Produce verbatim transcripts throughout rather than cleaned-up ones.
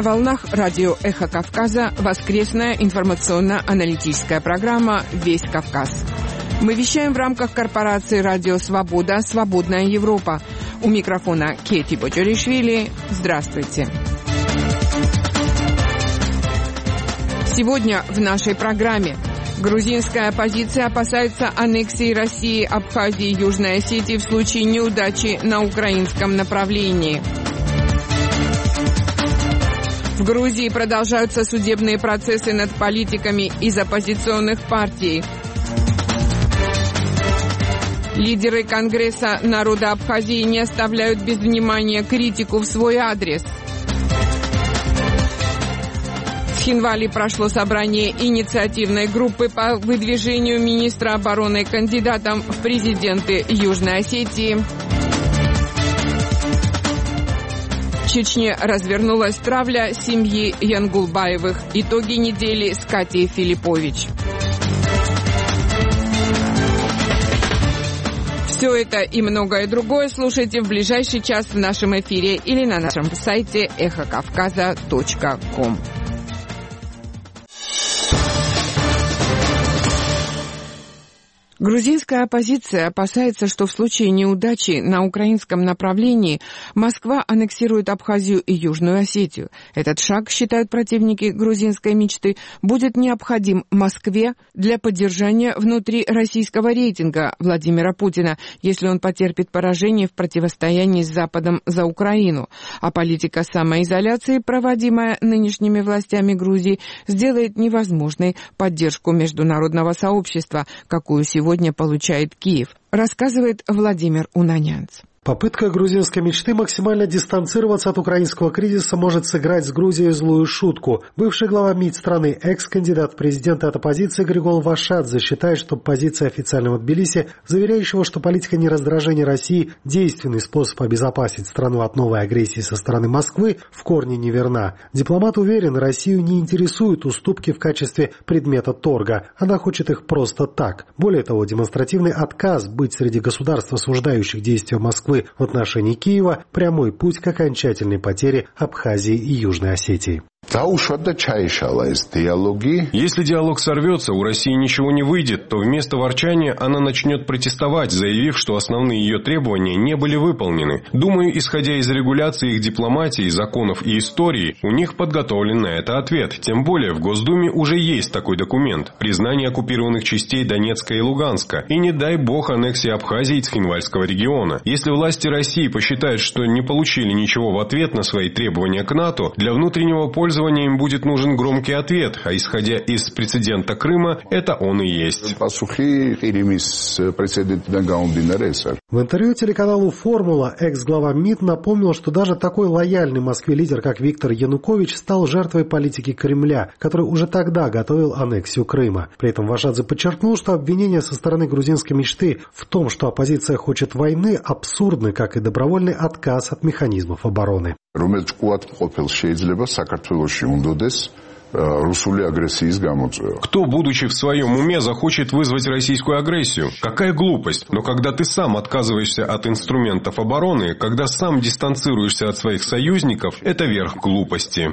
На волнах радио «Эхо Кавказа» воскресная информационно-аналитическая программа «Весь Кавказ». Мы вещаем в рамках корпорации «Радио Свобода. Свободная Европа». У микрофона Кети Боджоришвили. Здравствуйте. Сегодня в нашей программе грузинская оппозиция опасается аннексии России, Абхазии и Южной Осетии в случае неудачи на украинском направлении. В Грузии продолжаются судебные процессы над политиками из оппозиционных партий. Лидеры Конгресса народа Абхазии не оставляют без внимания критику в свой адрес. В Хинвали прошло собрание инициативной группы по выдвижению министра обороны кандидатом в президенты Южной Осетии. В Чечне развернулась травля семьи Янгулбаевых. Итоги недели с Катей Филиппович. Все это и многое другое слушайте в ближайший час в нашем эфире или на нашем сайте эхо кавказа точка ком. Грузинская оппозиция опасается, что в случае неудачи на украинском направлении Москва аннексирует Абхазию и Южную Осетию. Этот шаг, считают противники грузинской мечты, будет необходим Москве для поддержания внутри российского рейтинга Владимира Путина, если он потерпит поражение в противостоянии с Западом за Украину. А политика самоизоляции, проводимая нынешними властями Грузии, сделает невозможной поддержку международного сообщества, какую сегодня Сегодня получает Киев, рассказывает Владимир Унанянц. Попытка грузинской мечты максимально дистанцироваться от украинского кризиса может сыграть с Грузией злую шутку. Бывший глава МИД страны, экс-кандидат в президенты от оппозиции Григол Вашадзе считает, что позиция официального Тбилиси, заверяющего, что политика нераздражения России – действенный способ обезопасить страну от новой агрессии со стороны Москвы, в корне неверна. Дипломат уверен, Россию не интересуют уступки в качестве предмета торга. Она хочет их просто так. Более того, демонстративный отказ быть среди государств, осуждающих действия Москвы в отношении Киева – прямой путь к окончательной потере Абхазии и Южной Осетии. Если диалог сорвется, у России ничего не выйдет, то вместо ворчания она начнет протестовать, заявив, что основные ее требования не были выполнены. Думаю, исходя из регуляции их дипломатии, законов и истории, у них подготовлен на это ответ. Тем более в Госдуме уже есть такой документ – признание оккупированных частей Донецка и Луганска. И не дай бог аннексии Абхазии и Цхинвальского региона. Если власти России посчитают, что не получили ничего в ответ на свои требования к НАТО, для внутреннего пользования им будет нужен громкий ответ, а исходя из прецедента Крыма, это он и есть. В интервью телеканалу «Формула» экс-глава МИД напомнил, что даже такой лояльный Москве лидер, как Виктор Янукович, стал жертвой политики Кремля, который уже тогда готовил аннексию Крыма. При этом Вашадзе подчеркнул, что обвинения со стороны грузинской мечты в том, что оппозиция хочет войны, абсурдны, как и добровольный отказ от механизмов обороны. Кто, будучи в своем уме, захочет вызвать российскую агрессию? Какая глупость! Но когда ты сам отказываешься от инструментов обороны, когда сам дистанцируешься от своих союзников, это верх глупости.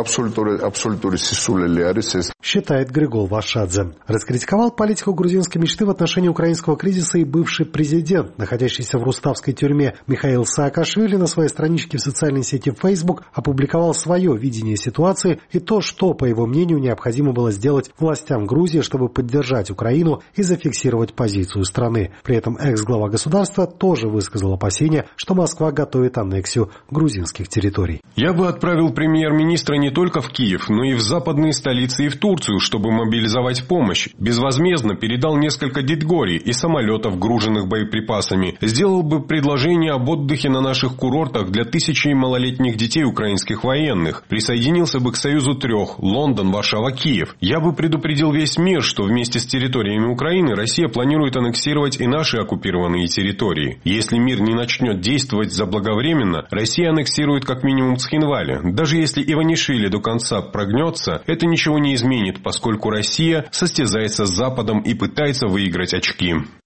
Считает Григол Вашадзе. Раскритиковал политику грузинской мечты в отношении украинского кризиса и бывший президент, находящийся в руставской тюрьме Михаил Саакашвили, на своей страничке в социальной сети Facebook опубликовал свое видение ситуации и то, что, по его мнению, необходимо было сделать властям Грузии, чтобы поддержать Украину и зафиксировать позицию страны. При этом экс-глава государства тоже высказал опасения, что Москва готовит аннексию грузинских территорий. Я бы отправил премьер-министра не только в Киев, но и в западные столицы и в Турцию, чтобы мобилизовать помощь. Безвозмездно передал несколько детгорий и самолетов, груженных боеприпасами. Сделал бы предложение об отдыхе на наших курортах для тысячи малолетних детей украинских военных. Присоединился бы к Союзу трех – Лондон, Варшава, Киев. Я бы предупредил весь мир, что вместе с территориями Украины Россия планирует аннексировать и наши оккупированные территории. Если мир не начнет действовать заблаговременно, Россия аннексирует как минимум Цхинвали. Даже если Иванишвили до конца прогнется, это ничего не изменит, поскольку Россия состязается с Западом и пытается выиграть очки.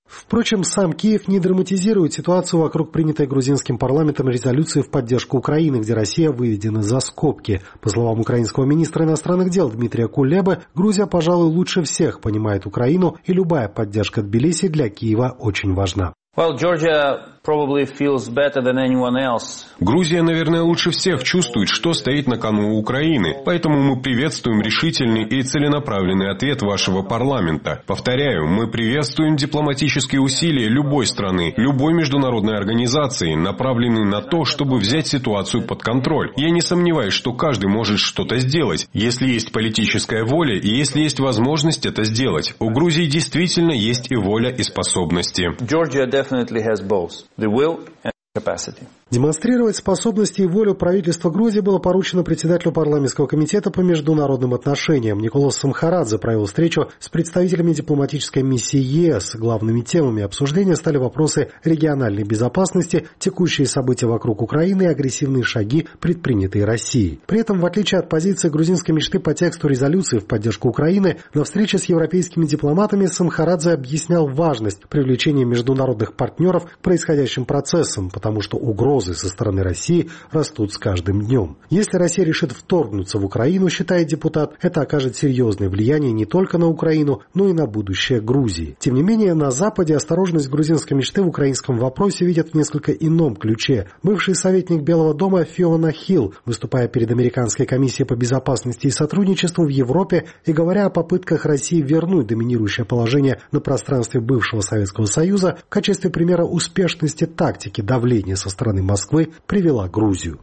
Впрочем, сам Киев не драматизирует ситуацию вокруг принятой грузинским парламентом резолюции в поддержку Украины, где Россия выведена за скобки. По словам украинского министра иностранных дел Дмитрия Кулебы, Грузия, пожалуй, лучше всех понимает Украину, и любая поддержка Тбилиси для Киева очень важна. Well, Georgia probably feels better than anyone else. Грузия, наверное, лучше всех чувствует, что стоит на кону у Украины. Поэтому мы приветствуем решительный и целенаправленный ответ вашего парламента. Повторяю, мы приветствуем дипломатические усилия любой страны, любой международной организации, направленные на то, чтобы взять ситуацию под контроль. Я не сомневаюсь, что каждый может что-то сделать, если есть политическая воля и если есть возможность это сделать. У Грузии действительно есть и воля, и способности. Georgia definitely has both the will and capacity. Демонстрировать способности и волю правительства Грузии было поручено председателю парламентского комитета по международным отношениям. Николас Самхарадзе провел встречу с представителями дипломатической миссии ЕС. Главными темами обсуждения стали вопросы региональной безопасности, текущие события вокруг Украины и агрессивные шаги, предпринятые Россией. При этом, в отличие от позиции грузинской мечты по тексту резолюции в поддержку Украины, на встрече с европейскими дипломатами Самхарадзе объяснял важность привлечения международных партнеров к происходящим процессам, потому что угрозы со стороны России растут с каждым днем. Если Россия решит вторгнуться в Украину, считает депутат, это окажет серьезное влияние не только на Украину, но и на будущее Грузии. Тем не менее, на Западе осторожность грузинской мечты в украинском вопросе видят в несколько ином ключе. Бывший советник Белого дома Фиона Хилл, выступая перед Американской комиссией по безопасности и сотрудничеству в Европе и говоря о попытках России вернуть доминирующее положение на пространстве бывшего Советского Союза, в качестве примера успешности тактики давления со стороны Москвы привела Грузию.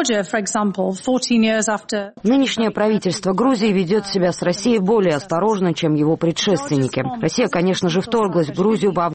Нынешнее правительство Грузии ведет себя с Россией более осторожно, чем его предшественники. Россия, конечно же, вторглась в Грузию по